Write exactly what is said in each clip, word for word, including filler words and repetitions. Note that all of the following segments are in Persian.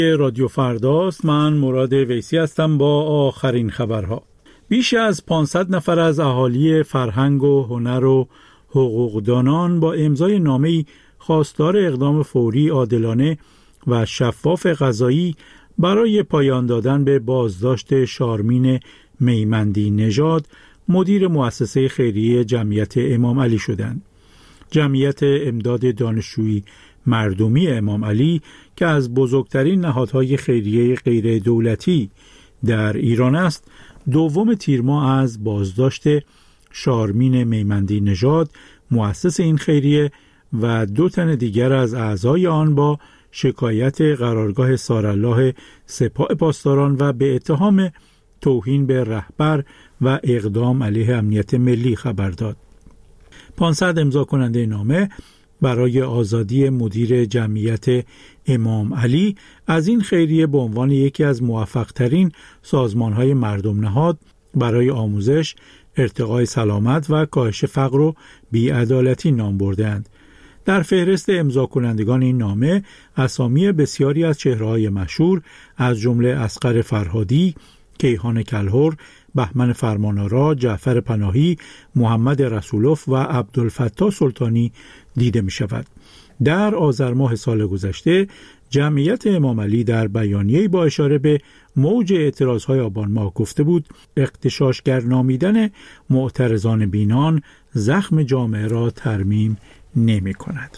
رادیو فرداست. من مراد ویسی هستم با آخرین خبرها. بیش از پانصد نفر از اهالی فرهنگ و هنر و حقوقدانان با امضای نامه‌ای خواستار اقدام فوری، عادلانه و شفاف قضایی برای پایان دادن به بازداشت شارمین میمندی نژاد، مدیر مؤسسه خیریه جمعیت امام علی شدند. جمعیت امداد دانشجویی مردمی امام علی که از بزرگترین نهادهای خیریه غیر دولتی در ایران است، دوم تیر ماه از بازداشت شارمین میمندی نژاد، مؤسس این خیریه، و دو تن دیگر از اعضای آن با شکایت قرارگاه سارالله سپاه پاسداران و به اتهام توهین به رهبر و اقدام علیه امنیت ملی خبر داد. پانصد امضا کننده نامه برای آزادی مدیر جمعیت امام علی از این خیریه به عنوان یکی از موفق‌ترین سازمان‌های مردم نهاد برای آموزش، ارتقای سلامت و کاهش فقر و بی‌عدالتی نام بردند. در فهرست امضا کنندگان این نامه اسامی بسیاری از چهره‌های مشهور از جمله اصغر فرهادی، کیهان کلهر، بهمن فرمانآرا، جعفر پناهی، محمد رسولوف و عبدالفتاح سلطانی دیده می شود. در آذر ماه سال گذشته جمعیت امام علی در بیانیه‌ای با اشاره به موج اعتراضهای آبان ماه گفته بود اغتشاشگر نامیدن معترضان بینان زخم جامعه را ترمیم نمی کند.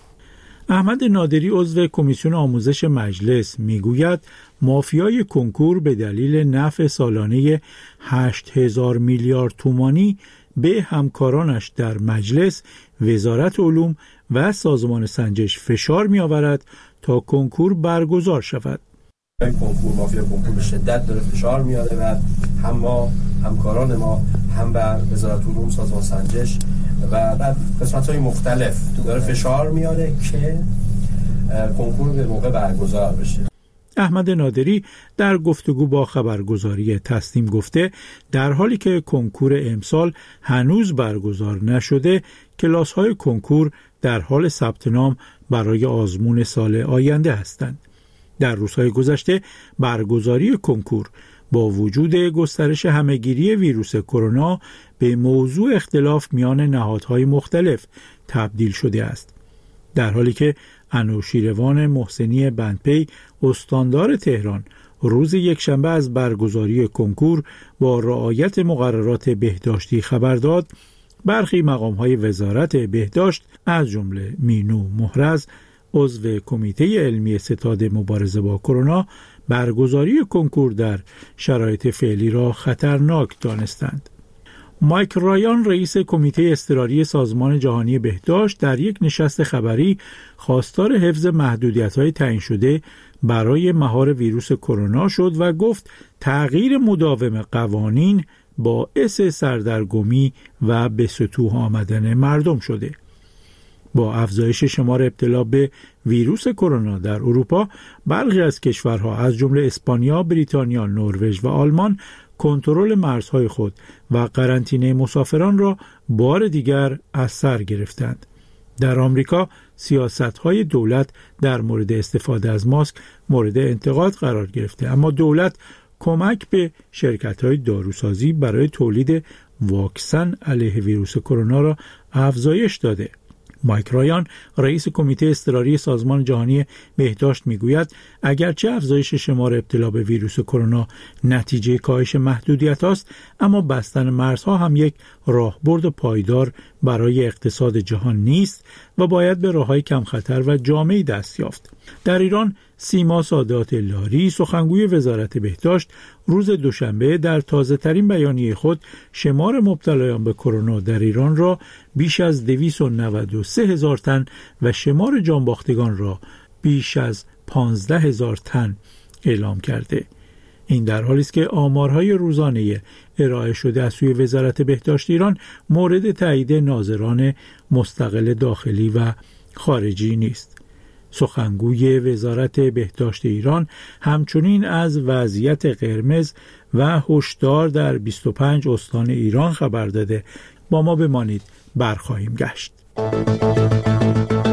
احمد نادری عضو کمیسیون آموزش مجلس میگوید مافیای کنکور به دلیل نفع سالانه هشت هزار میلیارد تومانی به همکارانش در مجلس، وزارت علوم و سازمان سنجش فشار می آورد تا کنکور برگزار شود. کنکور مافیا کنکور به شدت داره فشار میاره و هم ما همکاران ما هم بر وزارت علوم، سازمان سنجش و بعد قسمت‌های مختلف داره فشار میاره که کنکور به موقع برگزار بشه. احمد نادری در گفتگو با خبرگزاری تسنیم گفته در حالی که کنکور امسال هنوز برگزار نشده، کلاس‌های کنکور در حال ثبت نام برای آزمون سال آینده هستند. در روزهای گذشته برگزاری کنکور با وجود گسترش همهگیری ویروس کرونا به موضوع اختلاف میان نهادهای مختلف تبدیل شده است. در حالی که انوشیروان محسنی بندپی استاندار تهران روز یکشنبه از برگزاری کنکور با رعایت مقررات بهداشتی خبر داد، برخی مقام‌های وزارت بهداشت از جمله مینو محرز عضو کمیته علمی ستاد مبارزه با کرونا برگزاری کنکور در شرایط فعلی را خطرناک دانستند. مایک رایان رئیس کمیته اضطراری سازمان جهانی بهداشت در یک نشست خبری خواستار حفظ محدودیت‌های تعیین شده برای مهار ویروس کرونا شد و گفت تغییر مداوم قوانین باعث سردرگمی و به سطوح آمدن مردم شده. با افزایش شمار ابتلا به ویروس کرونا در اروپا، برخی از کشورها از جمله اسپانیا، بریتانیا، نروژ و آلمان کنترل مرزهای خود و قرنطینه مسافران را بار دیگر از سر گرفتند. در آمریکا سیاست‌های دولت در مورد استفاده از ماسک مورد انتقاد قرار گرفته، اما دولت کمک به شرکت‌های داروسازی برای تولید واکسن علیه ویروس کرونا را افزایش داده. مایک رایان رئیس کمیته اضطراری سازمان جهانی بهداشت میگوید اگرچه افزایش شمار ابتلا به ویروس کرونا نتیجه کاهش محدودیت است، اما بستن مرزها هم یک راهبرد پایدار برای اقتصاد جهان نیست و باید به راههای کم خطر و جامعی دست یافت. در ایران سیما سادات لاری سخنگوی وزارت بهداشت روز دوشنبه در تازه ترین بیانیه خود شمار مبتلایان به کرونا در ایران را بیش از دویست و نود و سه هزار تن و شمار جانباختگان را بیش از پانزده هزار تن اعلام کرده. این در حالی است که آمارهای روزانه ارائه شده از سوی وزارت بهداشت ایران مورد تایید ناظران مستقل داخلی و خارجی نیست. سخنگوی وزارت بهداشت ایران همچنین از وضعیت قرمز و هشدار در بیست و پنج استان ایران خبر داده. با ما بمانید، برخواهیم گشت.